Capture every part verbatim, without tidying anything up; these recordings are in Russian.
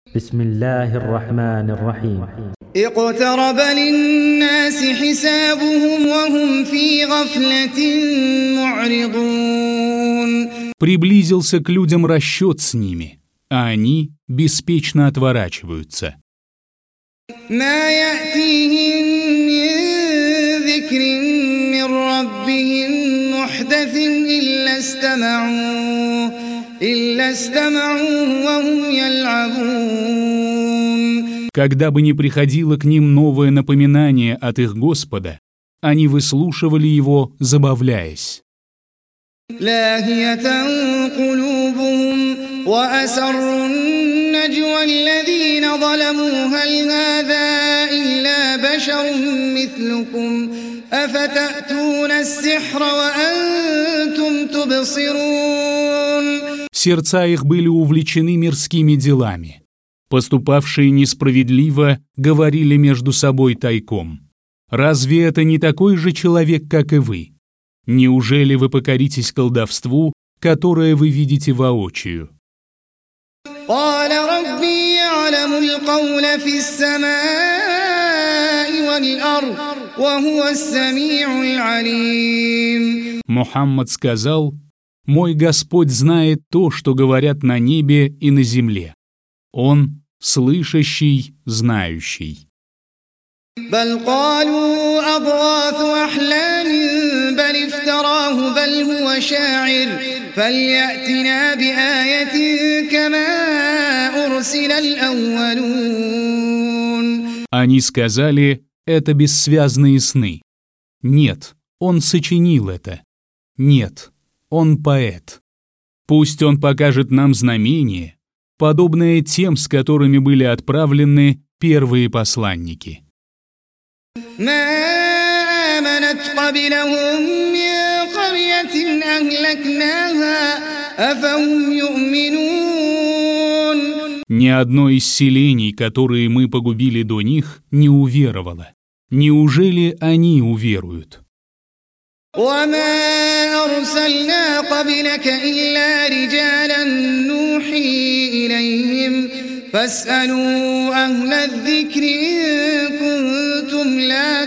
بسم الله الرحمن الرحيم اقترب للناس حسابهم وهم في غفلة معرضون. Приблизился к людям расчет с ними, а они беспечно отворачиваются. ما يأتيهم من ذكر من ربهم محدث إلا استمعوه إلا استمعوه وهم يلعبون. Когда бы ни приходило к ним новое напоминание от их Господа, они выслушивали его, забавляясь. لاهية قلوبهم وأسروا النجوى الذين ظلموا هل هذا إلا بشر مثلكم أفتأتون السحر وأنتم تبصرون. Сердца их были увлечены мирскими делами. Поступавшие несправедливо говорили между собой тайком. «Разве это не такой же человек, как и вы? Неужели вы покоритесь колдовству, которое вы видите воочию?» قال ربي يعلم القول في السماء والأرض وهو السميع العليم. Мухаммад сказал: «Мой Господь знает то, что говорят на небе и на земле. Он слышащий, знающий». بل قالوا أضغاث أحلام بل افتراه بل هو شاعر فليأتنا بآية كما أرسل الأولون. Они сказали: «Это бессвязные сны». Нет, он сочинил это. Нет, он поэт. Пусть он покажет нам знамение, подобное тем, с которыми были отправлены первые посланники. ما آمنت قبلهم من قرية أهلكناها أفهم يؤمنون. Ни одно из селений, которые мы погубили до них, не уверовало. Неужели они уверуют? وما أرسلنا قبلك إلا رجالا نوحي إليهم فاسألوا أهل الذكر إن كنتم لا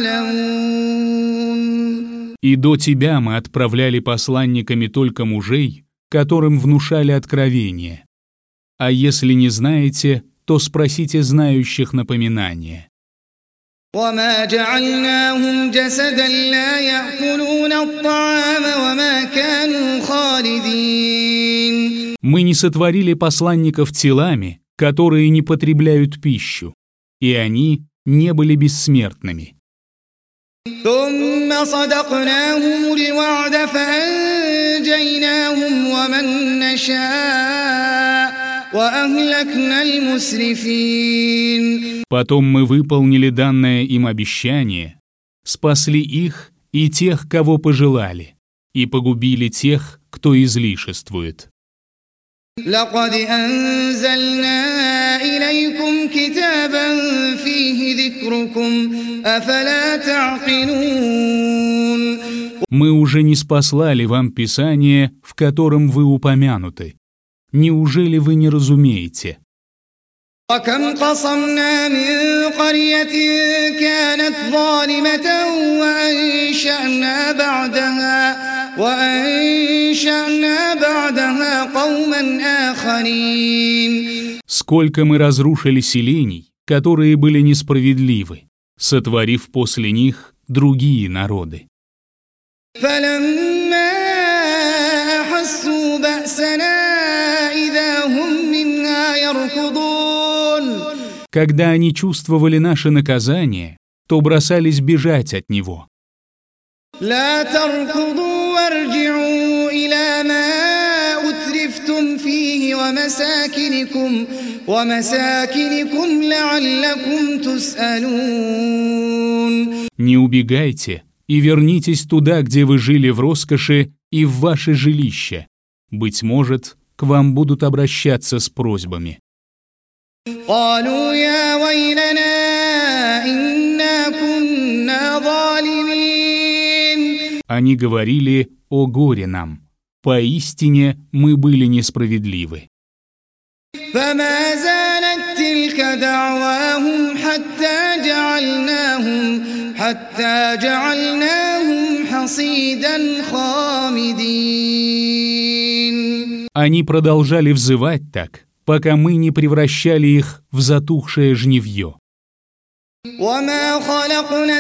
تعلمون. И до тебя мы отправляли посланниками только мужей, которым внушали откровение. А если не знаете, то спросите знающих напоминания. وما جعلناهم جسدا لا يأكلون الطعام وما كانوا خالدين. Мы не сотворили посланников телами, которые не потребляют пищу, и они не были бессмертными. ثم صدقناهم الوعد فأنجيناهم ومن نشاء وأهلكنا المسرفين. Потом мы выполнили данное им обещание, спасли их и тех, кого пожелали, и погубили тех, кто излишествует. لقد أنزلنا إليكم كتابا فيه ذكركم أفلا تعقلون. Мы уже не спаслали вам Писание, в котором вы упомянуты. Неужели вы не разумеете? وكم قصمنا من قرية كانت ظالمة وأنشأنا بعدها وأنشأنا بعدها قوما آخرين. Сколько мы разрушили селений, которые были несправедливы, сотворив после них другие народы. فلما أحسوا بأسنا إذا هم منها يركضون. Когда они чувствовали наше наказание, то бросались бежать от него. لا تركضوا وارجعوا إلى ما أترفتم فيه ومساكنكم ومساكنكم لعلكم تسألون. Не убегайте и вернитесь туда, где вы жили в роскоши, и в ваше жилище. Быть может, к вам будут обращаться с просьбами. قالوا يا ويلنا إنا كنا ظالمين. Они говорили: «О горе нам! Поистине мы были несправедливы». فما زال حتى جعلناهم حصيدا خامدين. Они продолжали взывать так, пока мы не превращали их в затухшее жнивье. وما خلقنا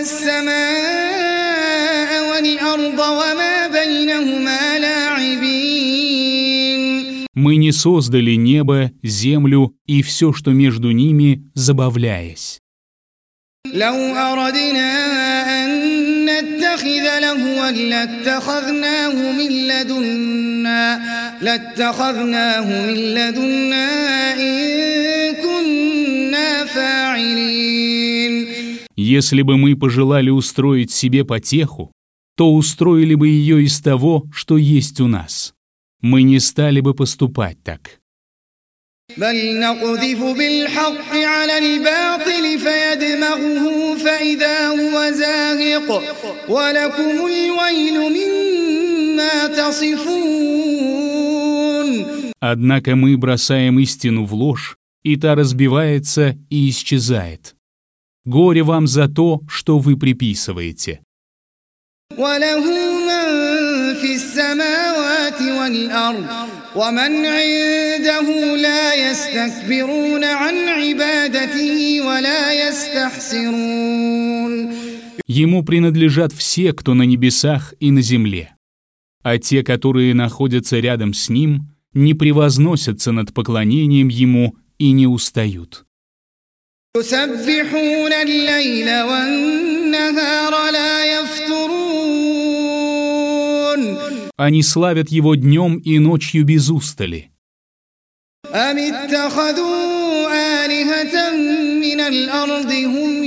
السماء والأرض وما بينهما لاعبين. Мы не создали небо, землю и все, что между ними, забавляясь. لو أردنا أن نتخذ لهوا لاتخذناه من لدنا لاتخذناه من لدنا إن كنا فاعلين. Если бы мы пожелали устроить себе потеху, то устроили бы ее из того, что есть у нас. Мы не стали бы поступать так. بل نقذف بالحق على الباطل فيدمغه فإذا هو زاهق ولكم الويل مما تصفون. Однако мы бросаем истину в ложь, и та разбивается и исчезает. Горе вам за то, что вы приписываете. وله من في السماوات والأرض ومن عنده لا يستكبرون عن عبادته ولا يستحسرون. Ему принадлежат все, кто на небесах и на земле, а те, которые находятся рядом с ним, не превозносятся над поклонением ему и не устают. يسبحون الليل والنهار لا يفترون. Они славят его днем и ночью без устали. أم اتخذوا آلهة من الأرض هم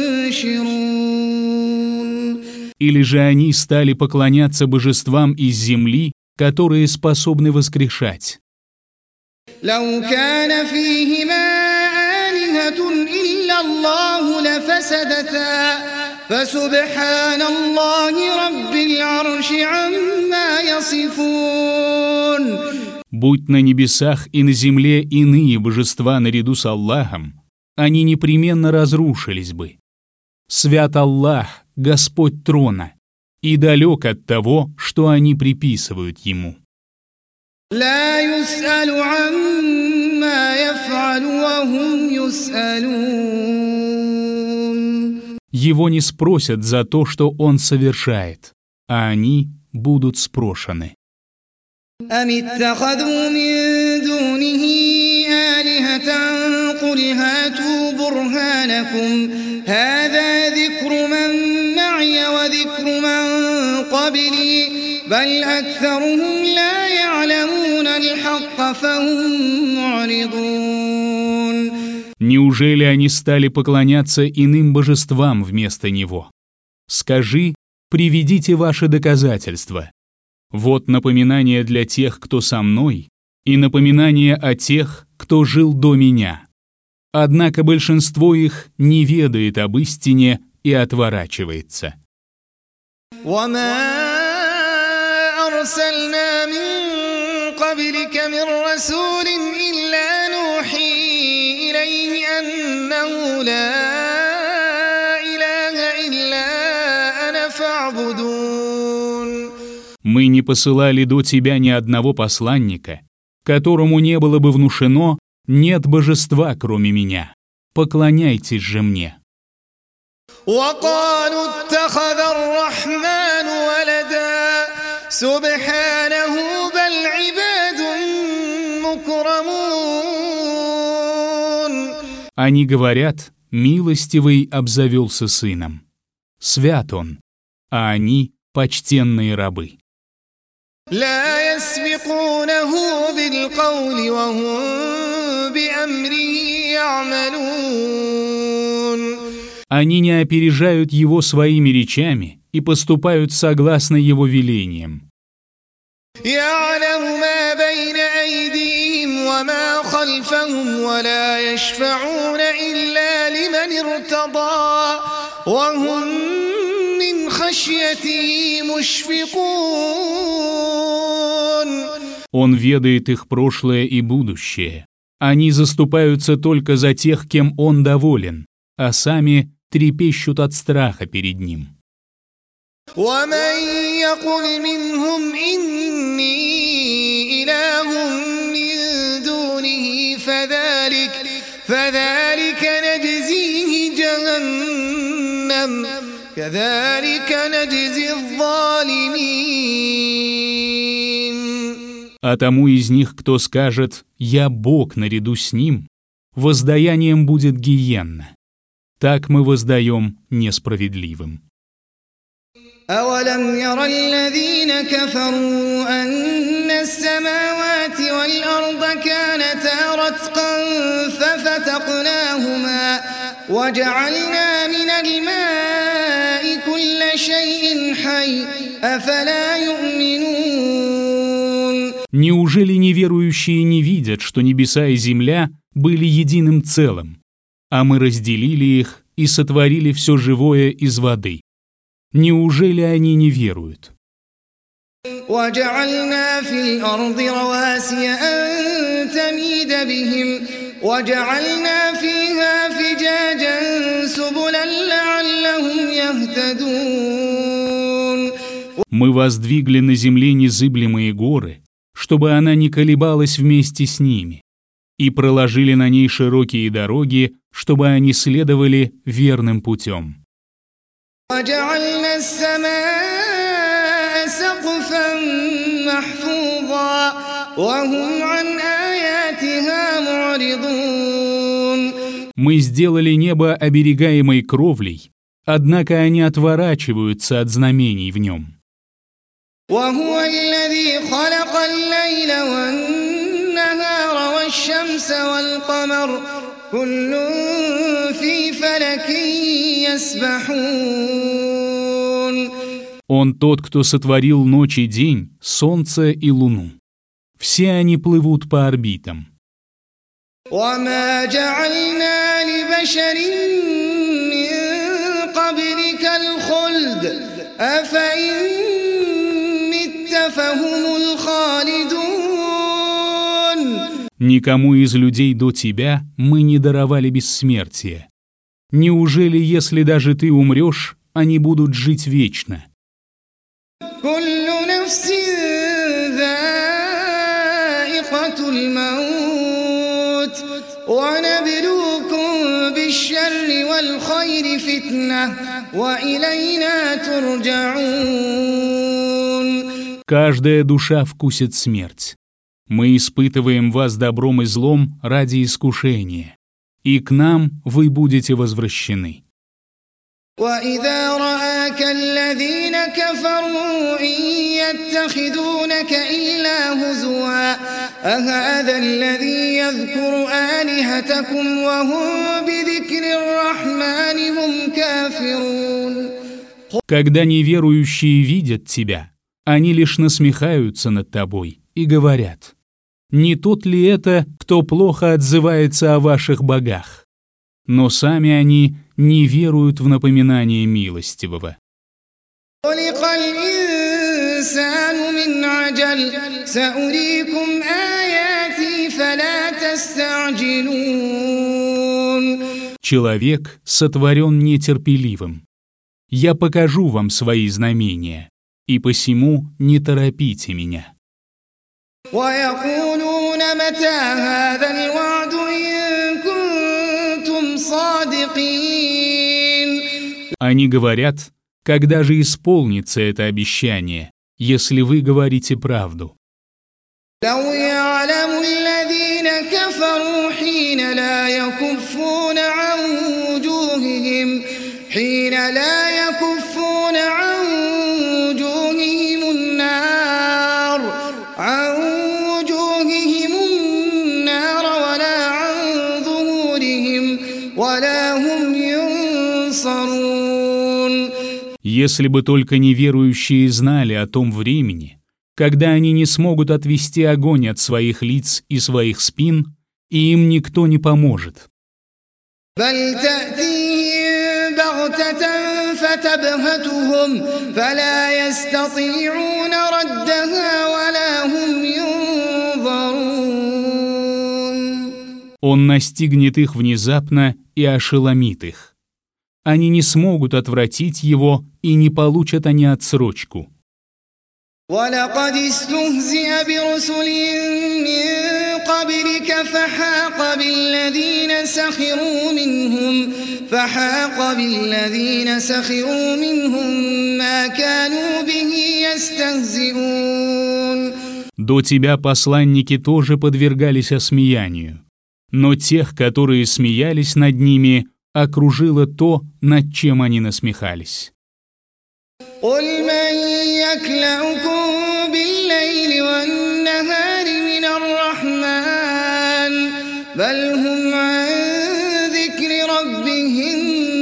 ينشرون. Или же они стали поклоняться божествам из земли, которые способны воскрешать. لو كان فيهما آلهة إلا الله لفسدتا فسبحان الله رب العرش عما يصفون. Будь на небесах и на земле иные божества наряду с Аллахом, они непременно разрушились бы. Свят Аллах, Господь трона, и далек от того, что они приписывают Ему. لا يسأل عما يفعل وهم يسألون. Его не спросят за то, что Он совершает, а они будут спрошены. أم اتخذوا من دونه آلهة قل هاتوا برهانكم هذا ذكر من معي وذكر من قبلي بل أكثرهم لا يعلمون الحق فهم معرضون. Неужели они стали поклоняться иным божествам вместо Него? Скажи, приведите ваши доказательства. Вот напоминание для тех, кто со мной, и напоминание о тех, кто жил до меня. Однако большинство их не ведает об истине и отворачивается. وما أرسلنا من قبلك من رسول إلا نوحي إليه أنه لا إله إلا أنا فاعبدون. Мы не посылали до тебя ни одного посланника, которому не было бы внушено «нет божества, кроме меня, поклоняйтесь же мне». وقالوا اتخذ الرحمن ولدا سبحانه بل عباد مكرمون. Они говорят, милостивый обзавелся сыном. Свят он, а они почтенные рабы. لا يسبقونه بالقول وهم بأمره يعملون. Они не опережают его своими речами и поступают согласно его велениям. يعلم ما بين أيديهم وما خلفهم ولا يشفعون إلا لمن ارتضى وهم من خشيته مشفقون. Он ведает их прошлое и будущее. Они заступаются только за тех, кем он доволен, а сами трепещут от страха перед ним. ومن يقل منهم إني إله من دونه فذلك فذلك نجزيه جهنم كذلك نجزي الظالمين. А тому из них, кто скажет «Я Бог наряду с ним», воздаянием будет гиенна. Так мы воздаем несправедливым. أولم ير الذين كفروا أن السماوات والأرض كانتا رتقا ففتقناهما وجعلنا من الماء كل شيء حي أفلا يؤمنون. Неужели неверующие не видят, что небеса и земля были единым целым, а мы разделили их и сотворили все живое из воды? Неужели они не веруют? وجعلنا في الأرض رواسي أن تميد بهم وجعلنا فيها فجاجا سبلا لعلهم يهتدون. Мы воздвигли на земле незыблемые горы, чтобы она не колебалась вместе с ними, и проложили на ней широкие дороги, чтобы они следовали верным путем. وجعلنا السماء سقفا محفوظا وهم عن آياتها معرضون. Мы сделали небо оберегаемой кровлей, однако они отворачиваются от знамений в нем. وهو الذي خلق الليل والنهار والشمس والقمر كل في فلك يسبحون. Он тот, кто сотворил ночь и день, солнце и луну. Все они плывут по орбитам. وما جعلنا لبشر من قبلك الخلد أفإن مت فهم الخالدون. Никому из людей до тебя мы не даровали бессмертие. Неужели, если даже ты умрешь, они будут жить вечно? كل نفس ذائقة الموت ونبلوكم بالشر والخير فتنة وإلينا ترجعون. Каждая душа вкусит смерть. Мы испытываем вас добром и злом ради искушения, и к нам вы будете возвращены. وإذا رآك الذين كفروا إن يتخذونك إلا هزوا أهذا الذي يذكر آلهتكم وهم بذكر الرحمن هم كافرون. Когда неверующие видят тебя, они лишь насмехаются над тобой и говорят: «Не тот ли это, кто плохо отзывается о ваших богах?» Но сами они не веруют в напоминание милостивого. خلق الإنسان من عجل سأريكم آياتي فلا تستعجلون. Человек сотворен нетерпеливым. Я покажу вам свои знамения, и посему не торопите меня. ويقولون متى هذا الوعد إن كنتم صادقين. Они говорят: когда же исполнится это обещание, если вы говорите правду? لو يعلم الذين كفروا حين لا يكفون عن وجوههم حين لا يكفون عن وجوههم النار عن وجوههم النار ولا عن ظهورهم ولا هم ينصرون. Если бы только неверующие знали о том времени, когда они не смогут отвести огонь от своих лиц и своих спин, и им никто не поможет. بل تأتيهم بغتة فتبهتهم فلا يستطيعون ردها ولا هم ينظرون. Он настигнет их внезапно и ошеломит их. они не смогут отвратить его и не получат они отсрочку. وَلَقَدِ اسْتُهْزِئَ بِرُسُلٍ مِّن قَبْلِكَ فَحَاقَ بِالَّذِينَ سَخِرُوا مِنْهُمْ فَحَاقَ بِالَّذِينَ سَخِرُوا مِنْهُمْ مَا كَانُوا بِهِ يَسْتَهْزِئُونَ. До тебя посланники тоже подвергались осмеянию, но тех, которые смеялись над ними, окружило то, над чем они насмехались. قُلْ مَنْ يَكْلَؤُكُمْ بِاللَّيْلِ وَالنَّهَارِ مِنَ الرَّحْمَنِ بَلْ هُمْ عَنْ ذِكْرِ رَبِّهِمْ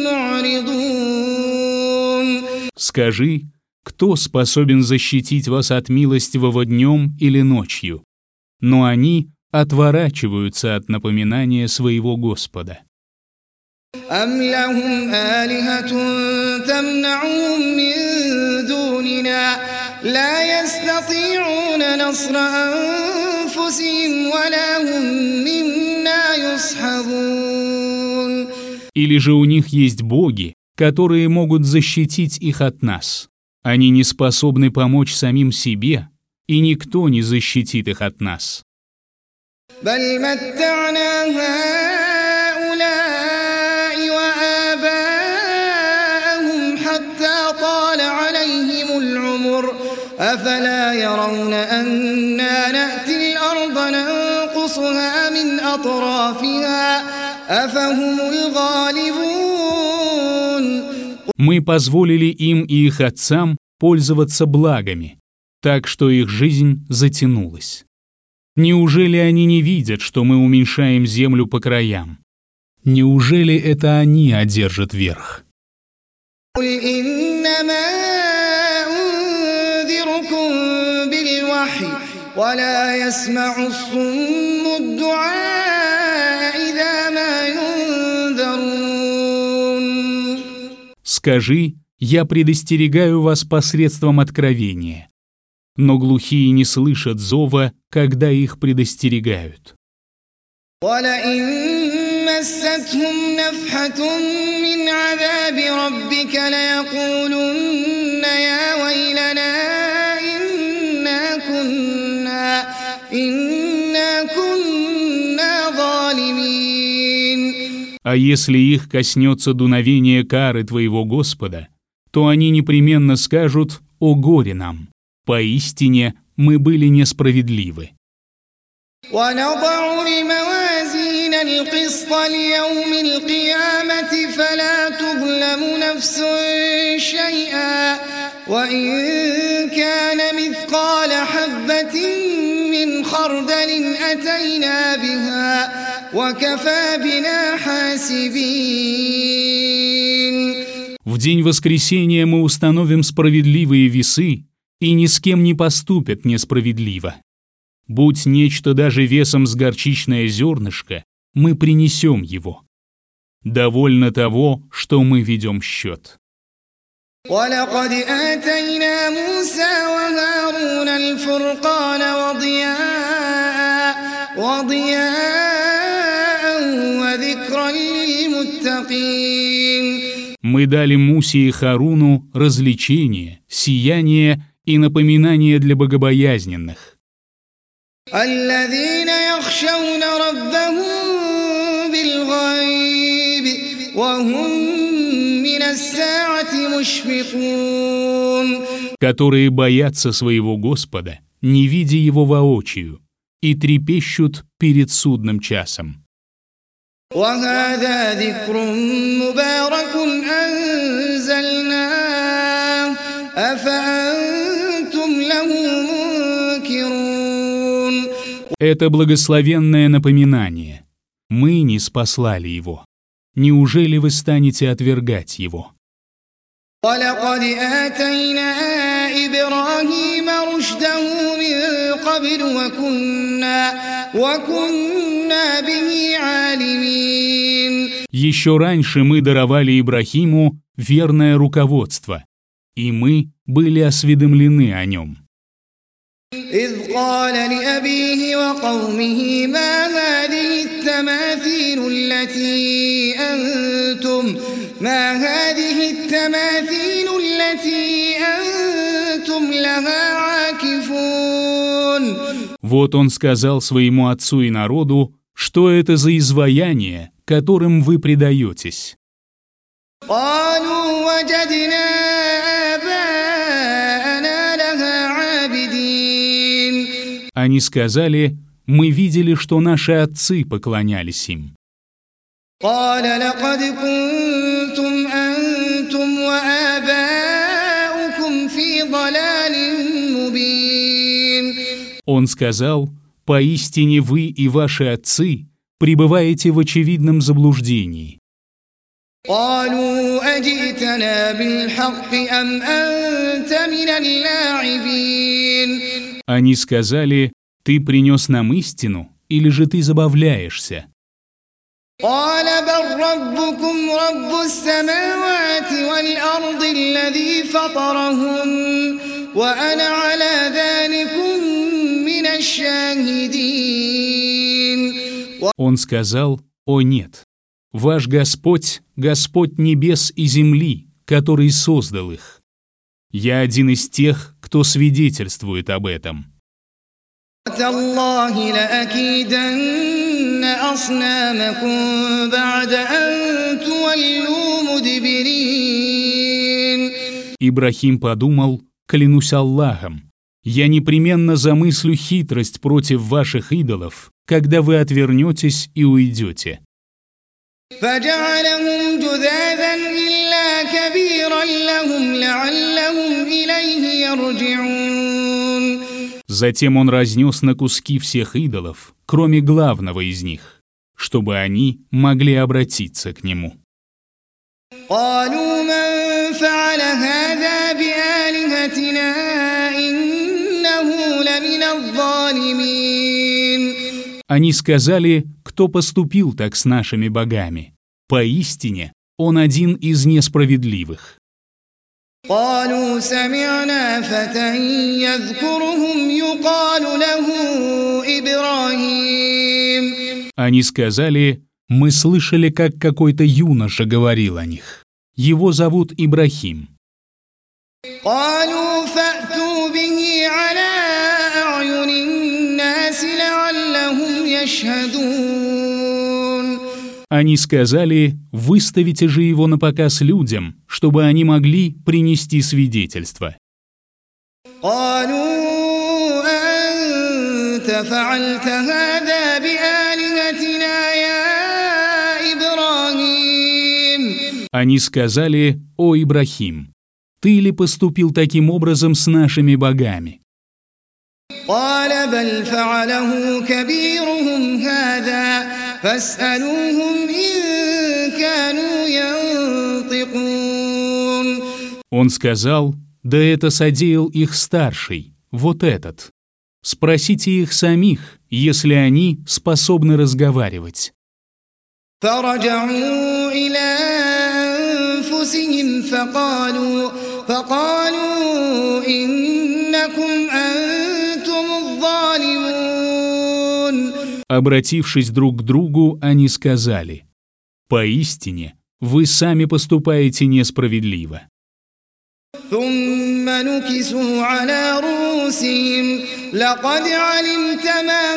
مُعْرِضُونَ. Скажи, кто способен защитить вас от милостивого днем или ночью? Но они отворачиваются от напоминания своего Господа. أَمْ لَهُمْ آلِهَةٌ تَمْنَعُهُم مِّن دُونِنَا لَا يَسْتَطِيعُونَ نَصْرَ أَنفُسِهِمْ وَلَا هُم مِّنَّا يُصْحَبُونَ. Или же у них есть боги, которые могут защитить их от нас. Они не способны помочь самим себе, и никто не защитит их от нас. بَلْ مَتَّعْنَا هَؤُلَاءِ وَآبَاءَهُمْ حَتَّى طَالَ عَلَيْهِمُ الْعُمُرُ أَفَلَا يَرَوْنَ أَنَّا نَأْتِي الْأَرْضَ نَنقُصُهَا مِنْ أَطْرَافِهَا أَفَهُمُ الْغَالِبُونَ. Мы позволили им и их отцам пользоваться благами, так что их жизнь затянулась. Неужели они не видят, что мы уменьшаем землю по краям? Неужели это они одержат верх? قُلْ إِنَّمَا أُنذِرُكُم بِالْوَحْيِ وَلَا يَسْمَعُ الصُّمُّ الدُّعَاءَ إِذَا مَا يُنذَرُونَ. Скажи, я предостерегаю вас посредством откровения. Но глухие не слышат зова, когда их предостерегают. وَلَئِن مَّسَّتْهُمْ نَفْحَةٌ مِّنْ عَذَابِ رَبِّكَ لَيَقُولُنَّ يَا وَيْلَنَا إِنَّا كُنَّا إِنَّا كُنَّا ظَالِمِينَ. А если их коснется дуновение кары твоего Господа, то они непременно скажут: «О горе нам! Поистине мы были несправедливы». وَنَضَعُ الْمَوَازِينَ الْقِسْطَ لِيَوْمِ الْقِيَامَةِ فَلَا تُظْلَمُ نَفْسٌ شَيْئًا وَإِن كَانَ مِثْقَالَ حَبَّةٍ مِّنْ خَرْدَلٍ أَتَيْنَا بِهَا وَكَفَى بِنَا حَاسِبِينَ. В день воскресения мы установим справедливые весы, и ни с кем не поступят несправедливо. Будь нечто даже весом с горчичное зернышко, мы принесем его. Довольно того, что мы ведем счет. وَلَقَدْ آتَيْنَا مُوسَى وَهَارُونَ الْفُرْقَانَ وَضِيَاءً وَضِيَاءً وَذِكْرًا لِّلْمُتَّقِينَ. Мы дали Мусе и Харуну развлечение, сияние и напоминание для богобоязненных. الَّذِينَ يَخْشَوْنَ رَبَّهُم بِالْغَيْبِ وَهُم مِّنَ السَّاعَةِ مُشْفِقُونَ. Которые боятся своего Господа, не видя Его воочию, и трепещут перед судным часом. وَهَذَا ذِكْرٌ مُّبَارَكٌ أَنزَلْنَاهُ أَفَأَنتُمْ لَهُ مُنكِرُونَ. Это благословенное напоминание. Мы не спаслали его. Неужели вы станете отвергать его? وَلَقَدْ آتَيْنَا إِبْرَاهِيمَ رُشْدَهُ مِن قَبْلُ وَكُنَّا وَكُنَّا بِهِ عَالِمِينَ. Еще раньше мы даровали Ибрахиму верное руководство, и мы были осведомлены о нем. إِذْ قَالَ لِأَبِيهِ وَقَوْمِهِ مَا هَٰذِهِ التَّمَاثِيلُ الَّتِي أَنتُمْ ما هذه التماثيل التي أنتم لها عاكفون. Вот он сказал своему отцу и народу, что это за изваяние, которым вы предаетесь. قالوا وجدنا آباءنا لها عابدين. Они сказали: мы видели, что наши отцы поклонялись им. قال لقد كنتم أنتم وآباؤكم في ضلال مبين. Он сказал: поистине вы и ваши отцы пребываете в очевидном заблуждении. قالوا أجئتنا بالحق أم أنت من اللاعبين. Они сказали: ты принес нам истину, или же ты забавляешься? قال بل ربكم رب السماوات والأرض الذي فطرهن وأنا على ذلكم من الشاهدين. Он сказал: о нет, ваш Господь, Господь небес и земли, который создал их. Я один из тех, кто свидетельствует об этом. تالله لأكيدن أصنامكم بعد أن تولوا مدبرين. Ибрахим подумал: клянусь Аллахом, я непременно замыслю хитрость против ваших идолов, когда вы отвернетесь и уйдете. فجعلهم جذاذا إلا كبيرا لهم لعلهم إليه يرجعون. Затем он разнес на куски всех идолов, кроме главного из них, чтобы они могли обратиться к нему. قالوا من فعل هذا بآلهتنا إنه لمن الظالمين. Они сказали: кто поступил так с нашими богами? Поистине, он один из несправедливых. قالوا سمعنا فتى يذكرهم يقال له إبراهيم. Они сказали: мы слышали, как какой-то юноша говорил о них. Его зовут Ибрахим. قالوا فأتوا به على أعين الناس لعلهم يشهدون. Они сказали: выставите же его на показ людям, чтобы они могли принести свидетельство. قالوا أنت فعلت هذا بآلهتنا يا إبراهيم. Они сказали: о Ибрахим, ты ли поступил таким образом с нашими богами? قال بل فعله كبيرهم هذا فاسألوهم إن كانوا ينطقون. Он сказал: да это содеял их старший, вот этот. Спросите их самих, если они способны разговаривать. فرجعوا إلى أنفسهم فقالوا فقالوا إنكم أنتم الظالمون. Обратившись друг к другу, они сказали: поистине, вы сами поступаете несправедливо. ثم نكسوا على رؤوسهم لقد علمت ما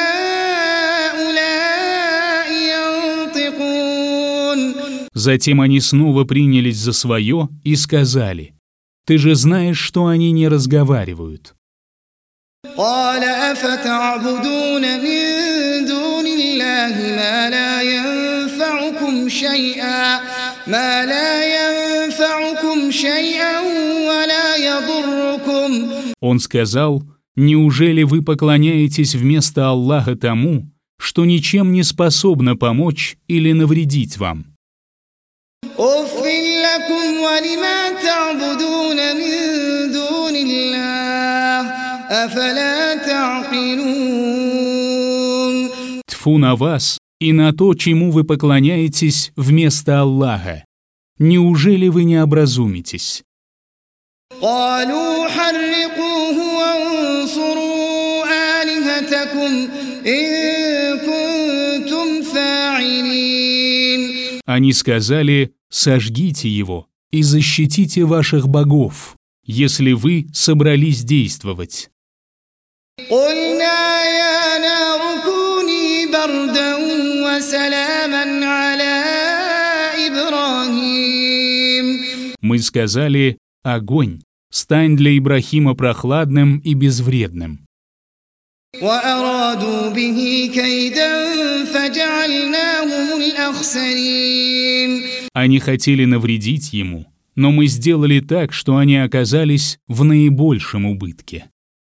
هؤلاء ينطقون. Затем они снова принялись за свое и сказали: ты же знаешь, что они не разговаривают. قال أفتعبدون من دون الله ما لا ينفعكم شيئا ما لا ينفعكم شيئا ولا يضركم. Он сказал: неужели вы поклоняетесь вместо Аллаха тому, что ничем не способно помочь или навредить вам? أُفٍّ لكم ولما تعبدون من دون الله أفلا تعقلون. Тьфу на вас и на то, чему вы поклоняетесь вместо Аллаха. Неужели вы не образумитесь? قالوا حرقوه وانصروا آلهتكم إن كنتم فاعلين. Они сказали: «Сожгите его и защитите ваших богов, если вы собрались действовать». قلنا يا نار كوني بردا وسلاما على إبراهيم. Мы сказали: «Огонь, стань для Ибрахима прохладным и безвредным». وأرادوا به كيدا فجعلناهم الأخسرين. Они хотели навредить ему, но мы сделали так, что они оказались в наибольшем убытке.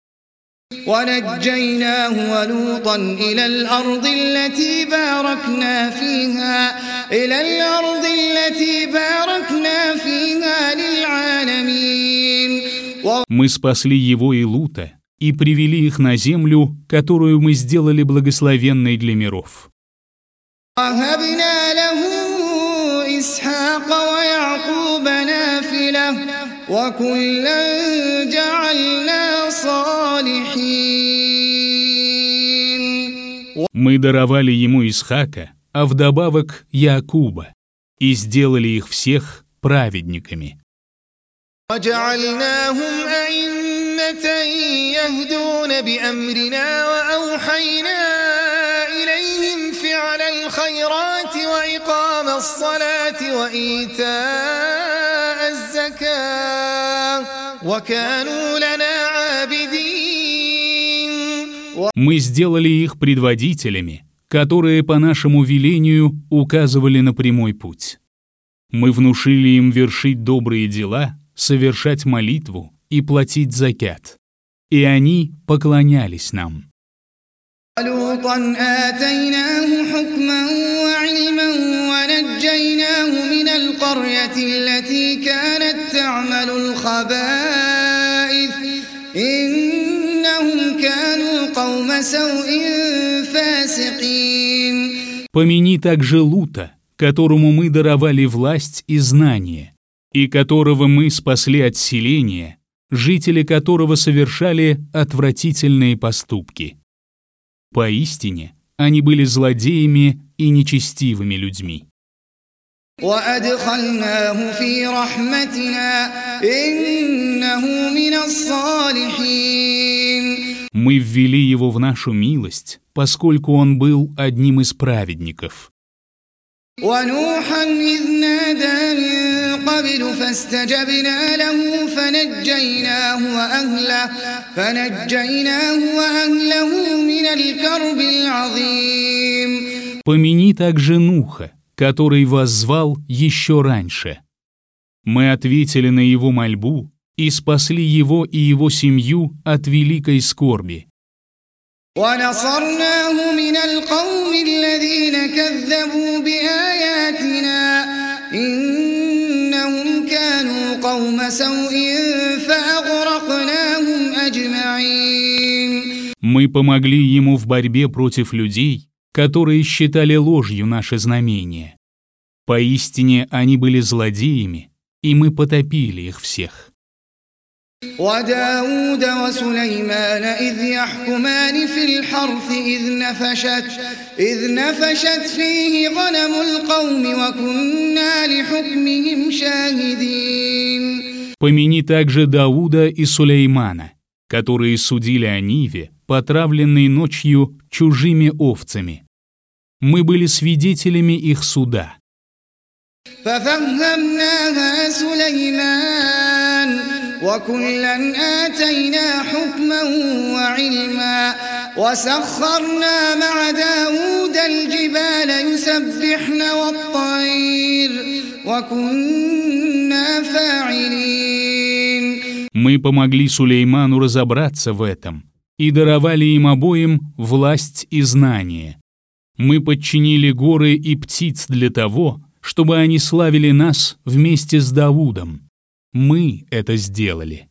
ونجيناه ولوطا إلى الأرض التي باركنا فيها إلى الأرض التي باركنا فيها للعالمين. Мы спасли его и Лута и привели их на землю, которую мы сделали благословенной для миров. وهبنا له إسحاق ويعقوب نافلة وكلا جعلنا صالحين. Мы даровали ему Исхака, а вдобавок Яакуба, и сделали их всех праведниками. وجعلناهم أئمة يهدون بأمرنا وأوحينا إليهم فعل الخيرات وإقام الصلاة وإيتاء الزكاة وكانوا لنا عابدين. Мы сделали их предводителями, которые по нашему велению указывали на прямой путь. Мы внушили им вершить добрые дела, совершать молитву и платить закят. И они поклонялись нам. ولوطا آتيناه حكما وعلما ونجيناه من القرية التي كانت تعمل الخبائث إنهم كانوا قوم سوء فاسقين. Помяни также Лута, которому мы даровали власть и знание, и которого мы спасли от селения, жители которого совершали отвратительные поступки. Поистине, они были злодеями и нечестивыми людьми. وأدخلناه في رحمتنا إنه من الصالحين. Мы ввели его в нашу милость, поскольку он был одним из праведников. ونوحا إذ نادى من قبل فاستجبنا له فنجيناه وأهله فنجيناه وأهله من الكرب العظيم. Помяни также Нуха, который воззвал еще раньше. Мы ответили на его мольбу и спасли его и его семью от великой скорби. ونصرناه من القوم الذين كذبوا بآياتنا إنهم كانوا قوم سوء فأغرقناهم أجمعين. Мы помогли ему в борьбе против людей, которые считали ложью наши знамения. Поистине они были злодеями, и мы потопили их всех. وداود وسليمان إذ يحكمان في الحرث إذ نفشت إذ نفشت فيه غنم القوم وكنا لحكمهم شاهدين. Помяни также Дауда и Сулеймана, которые судили о Ниве, потравленной ночью чужими овцами. Мы были свидетелями их суда. ففهمناها سليمان وكلا آتينا حكما وعلما وسخرنا مع داود الجبال يسبحن والطير وكنا فاعلين. Мы помогли Сулейману разобраться в этом и даровали им обоим власть и знание. Мы подчинили горы и птиц для того, чтобы они славили нас вместе с Давудом. Мы это сделали.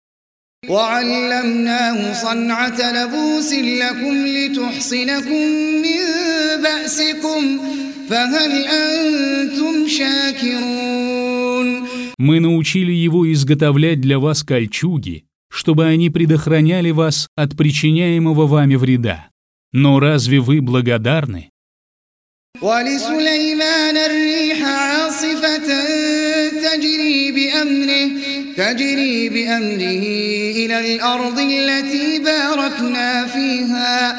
وعلمناه صنعة لبوس لكم لتحصنكم من بأسكم فهل أنتم شاكرون. Мы научили его изготовлять для вас кольчуги, чтобы они предохраняли вас от причиняемого вами вреда. Но разве вы благодарны? ولسليمان الريح تجري بأمره تجري بأمره إلى الأرض التي باركنا فيها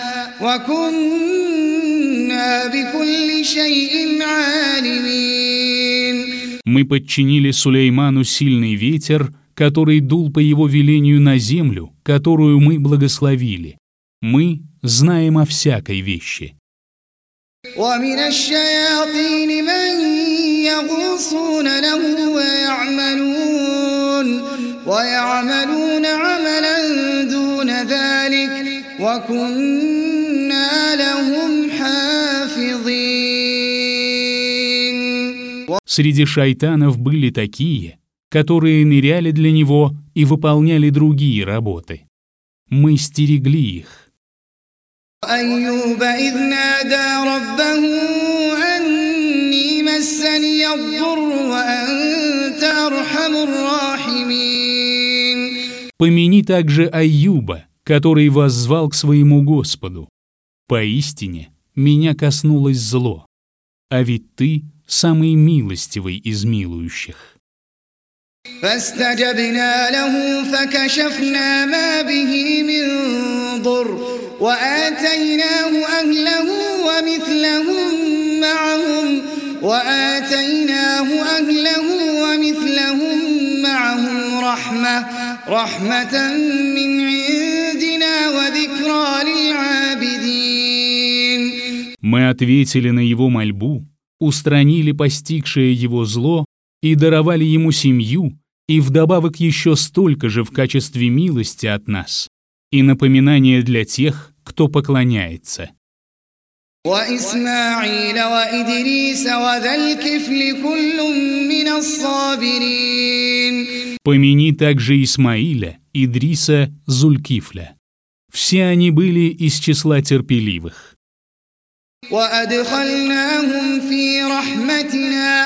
وكنا بكل شيء عالمين. Мы подчинили Сулейману сильный ветер, который дул по его велению на землю, которую мы благословили. Мы знаем о всякой вещи. ومن الشياطين من يغوصون له ويعملون ويعملون عملا دون ذلك وكنا لهم حافظين. Среди шайтанов были такие, которые ныряли для него и выполняли другие работы. Мы стерегли их. أيوب إذ نادى ربه أني مسني الضر وأنت أرحم الراحمين. Помяни также Айюба, который воззвал к своему Господу. Поистине, меня коснулось зло, а ведь ты самый милостивый из милующих. فاستجبنا له فكشفنا ما به من ضر وآتيناه أهله ومثلهم معهم وآتيناه أهله ومثلهم معهم رحمة رحمة من عندنا وذكرى للعابدين. Мы ответили на его мольбу, устранили постигшее его зло и даровали ему семью, и вдобавок еще столько же в качестве милости от нас, и напоминание для тех, кто поклоняется. وإسماعيل وإدريس وذا الكفل كل من الصابرين. Помяни также Исмаиля, Идриса, Зулькифля. Все они были из числа терпеливых. وأدخلناهم في رحمتنا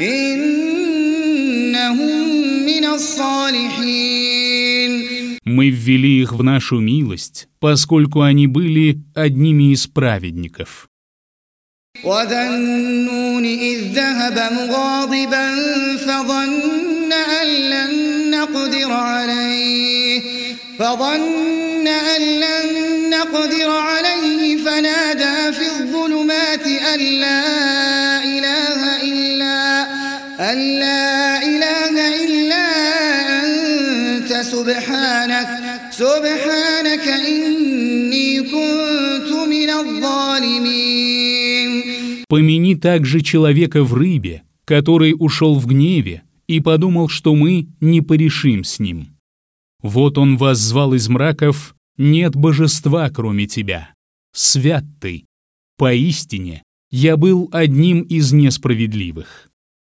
إنهم من الصالحين. Мы ввели их в нашу милость, поскольку они были одними из праведников. وذا النون إذ ذهب مغاضبا فظن أن لن نقدر عليه فظن أن لن نقدر عليه فنادى في الظلمات أن لا إله إلا أن لا إله إلا أنت سبحانك سبحانك إني كنت من الظالمين. Помяни также человека в рыбе, который ушел в гневе и подумал, что мы не порешим с ним. Вот он воззвал из мраков: «Нет божества, кроме тебя. Свят ты. Поистине, я был одним из несправедливых».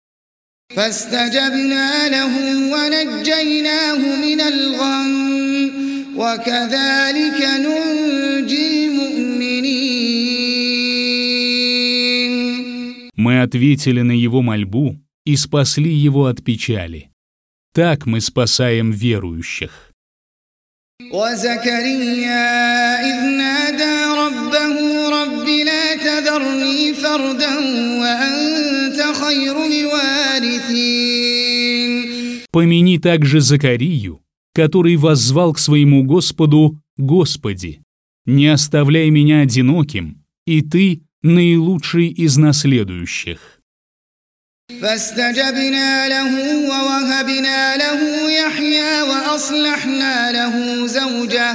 فاستجبنا له ونجيناه من الغم وكذلك ننجي المؤمنين. Мы ответили на его мольбу и спасли его от печали. Так мы спасаем верующих. وزكريا إذ نادى ربه رب لا تذرني فردا وأنت خير الوارثين. Помяни также Закарию, который воззвал к своему Господу: «Господи, не оставляй меня одиноким, и Ты наилучший из наследующих». فاستجبنا له ووهبنا له يحيى وأصلحنا له زوجه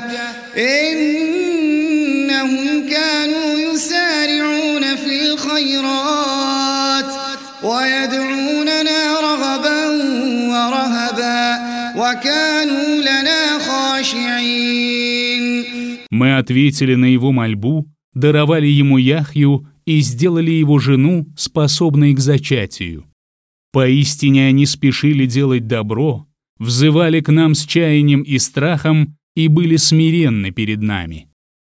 إنهم كانوا يسارعون في الخيرات ويدعوننا رغبا ورهبا وكانوا لنا خاشعين. Мы ответили на его мольбу, даровали ему Яхью и сделали его жену способной к зачатию. Поистине они спешили делать добро, взывали к нам с чаянием и страхом и были смиренны перед нами.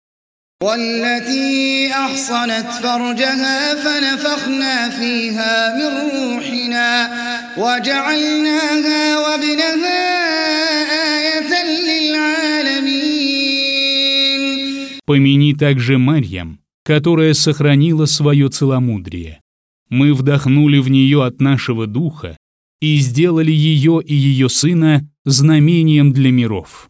والتي أحصنت فرجها فنفخنا فيها من روحنا وجعلناها وابنها آية للعالمين. Помяни также Марьям, которая сохранила свое целомудрие. Мы вдохнули в нее от нашего духа и сделали ее и ее сына знамением для миров.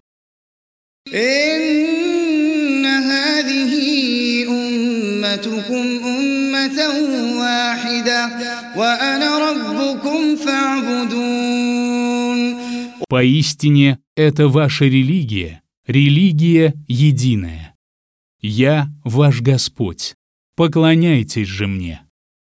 Инна хадихи умматукум умматан вахида, ва ана раббукум фа'будун. Поистине, это ваша религия, религия единая. Я ваш Господь, поклоняйтесь же мне.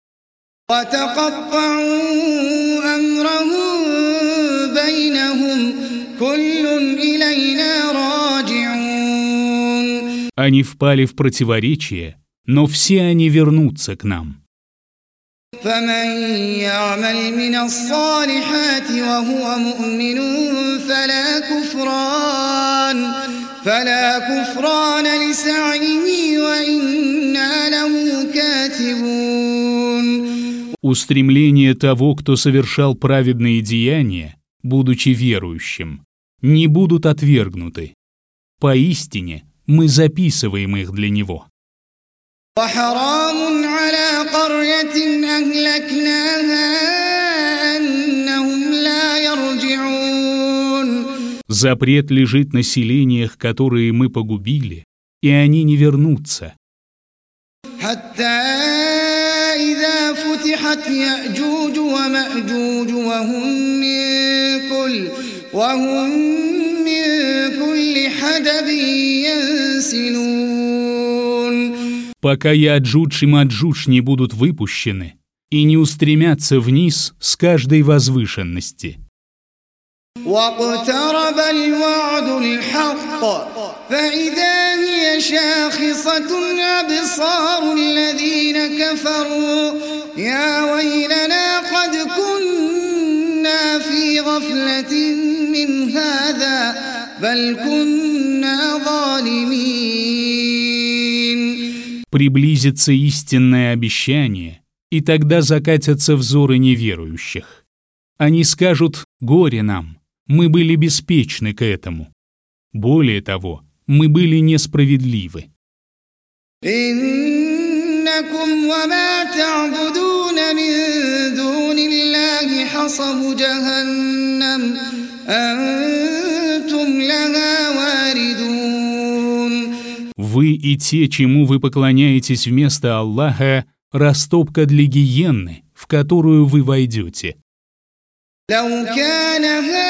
Они впали в противоречие, но все они вернутся к нам. فمن يعمل من الصالحات وهو مؤمن فلا كفران فلا كفران لسعيه وإنا له كاتبون. Устремление того, кто совершал праведные деяния, будучи верующим, не будут отвергнуты. Поистине, мы записываем их для него. وحرام على قرية أهلكناها أنهم لا يرجعون. Запрет лежит на селениях, которые мы погубили, и они не вернутся. حتى إذا فتحت يأجوج ومأجوج وهم من كل وهم من كل حدب ينسلون. Пока Яджудж и Маджудж не будут выпущены и не устремятся вниз с каждой возвышенности. واقترب الوعد الحق فإذا هي شاخصة أبصار الذين كفروا يا ويلنا قد كنا في غفلة من هذا بل كنا ظالمين. Приблизится истинное обещание, и тогда закатятся взоры неверующих. Они скажут: «Горе нам, мы были беспечны к этому». Более того, мы были несправедливы. إنكم وما تعبدون من دون الله حصب جهنم أنتم لها واردون. Вы и те, чему вы поклоняетесь вместо Аллаха, растопка для гиенны, в которую вы войдете. لو كان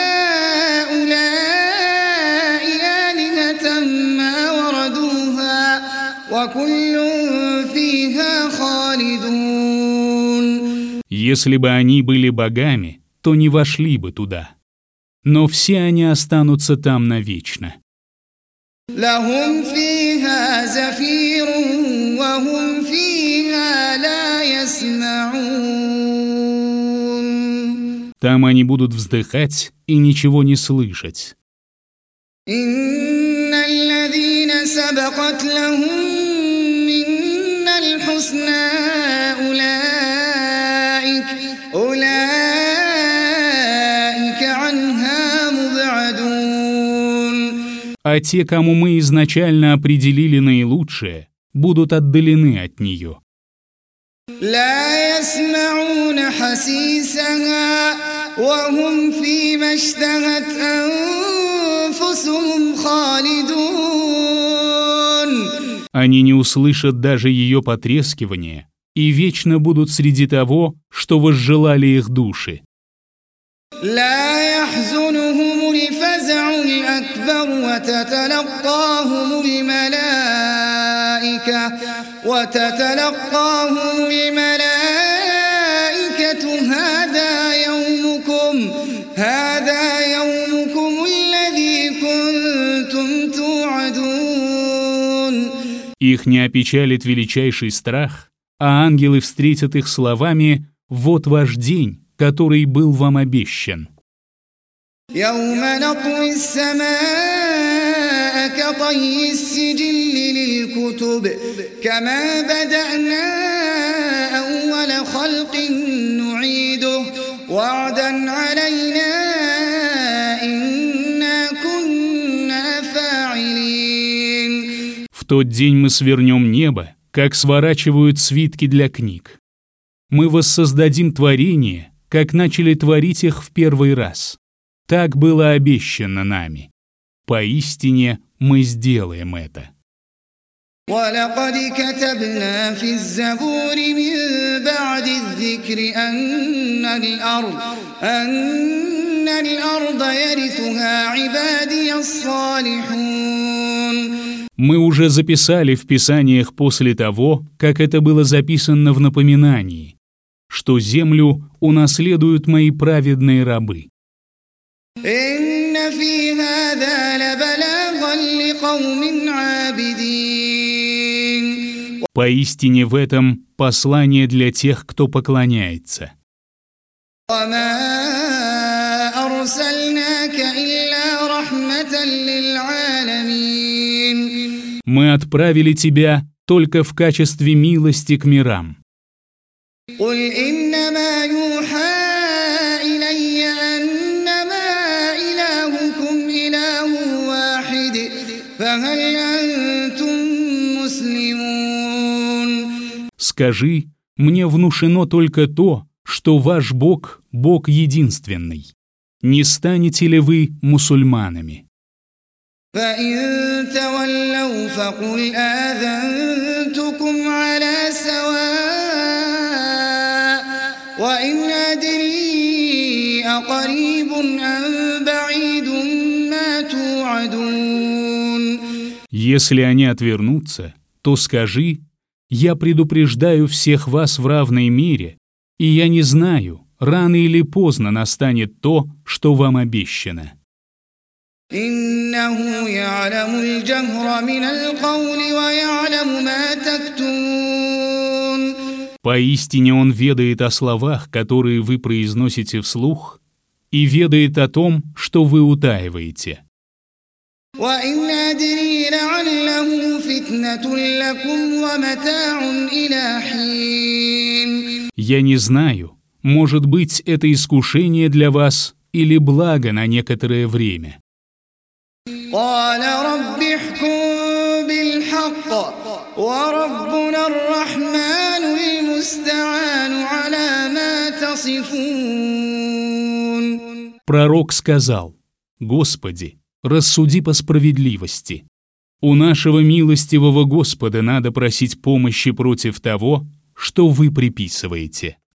هؤلاء آلهة ما وردوها وكل فيها خالدون. Если бы они были богами, то не вошли бы туда. Но все они останутся там навечно. لهم فيها زفير وهم فيها لا يسمعون. Там они будут вздыхать и ничего не слышать. إن الذين سبقت لهم منا الحسنى أولئك أولئك عنها مبعدون. А те, кому мы изначально определили наилучшее, будут отдалены от нее. لا يسمعون حسيسها وهم فيما اشتهت أنفسهم خالدون. Они не услышат даже ее потрескивания и вечно будут среди того, что возжелали их души. لا يحزنهم الفزع الأكبر وتتلقاهم الملائكة وتتلقاهم الملائكة هذا يومكم هذا يومكم الذي كنتم توعدون. Их не опечалит величайший страх, а ангелы встретят их словами: «Вот ваш день, который был вам обещан». يوم نطوي السماء كطي السجل للكتب كما بدأنا أول خلق نعيده وعدا علينا إنا كنا فاعلين. В тот день мы свернем небо, как сворачивают свитки для книг. мы воссоздадим творение, как начали творить их в первый раз. Так было обещано нами. Поистине мы сделаем это. وَلَقَدْ كَتَبْنَا فِي الزَّبُورِ مِن بَعْدِ الذِّكْرِ أَنَّ الْأَرْضَ أَنَّ الْأَرْضَ يَرِثُهَا عِبَادِيَ الصَّالِحُونَ. Мы уже записали в Писаниях после того, как это было записано в напоминании, что землю унаследуют мои праведные рабы. إِنَّ فِي هَذَا لَبَلَاغًا لِقَوْمٍ عَابِدِينَ. Поистине в этом послание для тех, кто поклоняется. وَمَا أَرْسَلْنَاكَ إِلَّا رَحْمَةً لِلْعَالَمِينَ. Мы отправили тебя только в качестве милости к мирам. قُلْ إِنَّمَا يُوحَى إِلَيَّ أَنَّمَا إِلَٰهُكُمْ إِلَٰهٌ وَاحِدٌ فَهَلْ أَنْتُمْ مُسْلِمُونَ. Скажи, мне внушено только то, что ваш Бог – Бог единственный. Не станете ли вы мусульманами? فَإِن تَوَلَّوْا فَقُلْ آذَنْتُكُمْ عَلَى سَوَاءٍ وَإِنْ أَدْرِي أَقَرِيبٌ أَمْ بَعِيدٌ مَا تُوعَدُونَ. Если они отвернутся, то скажи: я предупреждаю всех вас в равной мере, и я не знаю, рано или поздно настанет то, что вам обещано. إِنَّهُ يَعْلَمُ الْجَهْرَ مِنَ الْقَوْلِ وَيَعْلَمُ مَا تَكْتُمُونَ. Поистине Он ведает о словах, которые вы произносите вслух, и ведает о том, что вы утаиваете. وَإِنْ أَدْرِي لَعَلَّهُ فِتْنَةٌ لَكُمْ وَمَتَاعٌ إِلَى حِينٍ. Я не знаю, может быть, это искушение для вас или благо на некоторое время. قَالَ رَبِّ احْكُم بِالْحَقِّ وَرَبُّنَا الرَّحْمَنُ الْمُسْتَعَانُ عَلَى مَا تَصِفُونَ. Пророк сказал: Господи, рассуди по справедливости. У нашего милостивого Господа надо просить помощи против того, что вы приписываете.